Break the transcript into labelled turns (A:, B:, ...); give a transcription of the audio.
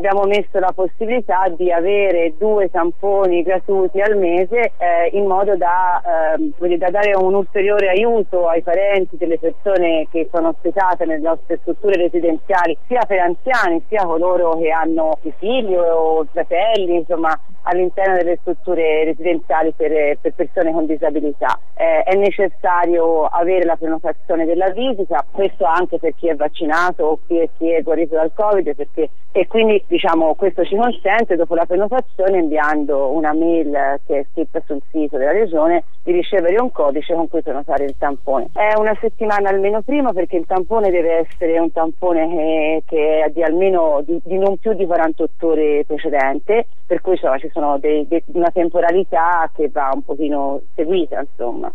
A: abbiamo messo la possibilità di avere 2 tamponi gratuiti al mese, in modo da dare un ulteriore aiuto ai parenti delle persone che sono ospitate nelle nostre strutture residenziali, sia per anziani sia coloro che hanno i figli o fratelli, insomma, all'interno delle strutture residenziali per persone con disabilità. È necessario avere la prenotazione della visita, questo anche per chi è vaccinato o chi è guarito dal Covid, e quindi questo ci consente, dopo la prenotazione, inviando una mail che è scritta sul sito della regione, di ricevere un codice con cui prenotare il tampone. È una settimana almeno prima, perché il tampone deve essere un tampone che è di non più di 48 ore precedente, per cui ci sono una temporalità che va un pochino seguita, insomma.